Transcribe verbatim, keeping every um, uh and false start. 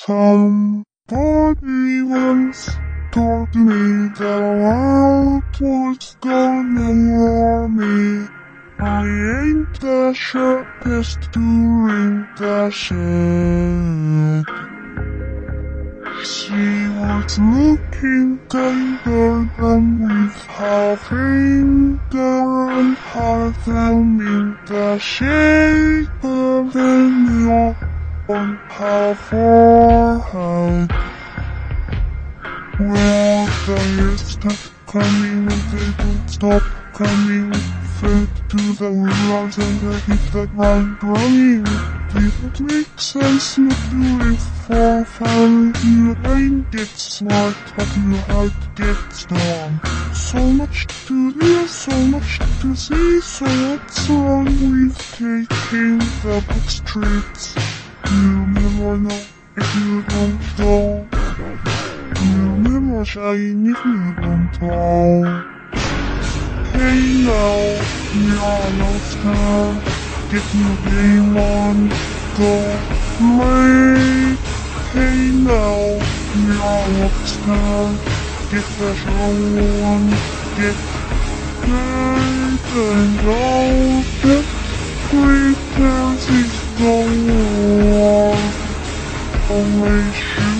Somebody once told me the world was gonna war me. I ain't the sharpest during the shed. She was looking kinda dumb with her finger and her thumb in the shape of an O on her forehead. Well, the years kept coming and they don't stop coming. Fed to the wheels and I hit the ground running. Didn't make sense not to live for fun. You ain't get smart, but you had to get strong. So much to do, so much to see, so what's wrong with taking the back streets? You'll never know if you don't go. You'll never shine if you don't go. Hey now, you're no star. Get your game on, go play. Hey now, you're a rock star. Get the show on, get paid and all that pretense is the war. Always